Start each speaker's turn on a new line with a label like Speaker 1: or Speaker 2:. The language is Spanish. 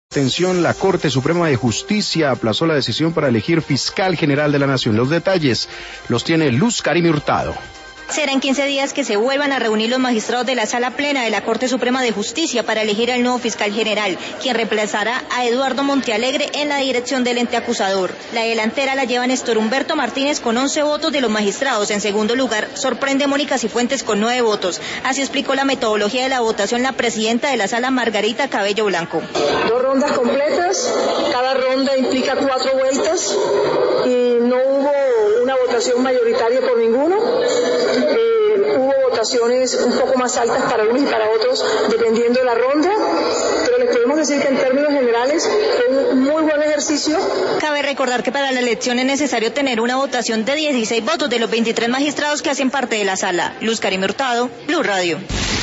Speaker 1: Atención, la Corte Suprema de Justicia aplazó la decisión para elegir fiscal general de la Nación. Los detalles los tiene Luz Karime Hurtado.
Speaker 2: Será en 15 días que se vuelvan a reunir los magistrados de la Sala Plena de la Corte Suprema de Justicia para elegir al nuevo fiscal general, quien reemplazará a Eduardo Montealegre en la dirección del ente acusador. La delantera la lleva Néstor Humberto Martínez con 11 votos de los magistrados. En segundo lugar, sorprende Mónica Cifuentes con 9 votos. Así explicó la metodología de la votación la presidenta de la Sala, Margarita Cabello Blanco.
Speaker 3: 2 rondas completas, cada ronda implica 4 vueltas y no hubo una votación mayoritaria por ninguno. Hubo votaciones un poco más altas para unos y para otros, dependiendo de la ronda, pero les podemos decir que en términos generales fue un muy buen ejercicio.
Speaker 2: Cabe recordar que para la elección es necesario tener una votación de 16 votos de los 23 magistrados que hacen parte de la sala. Luz Karime Hurtado, Blue Radio.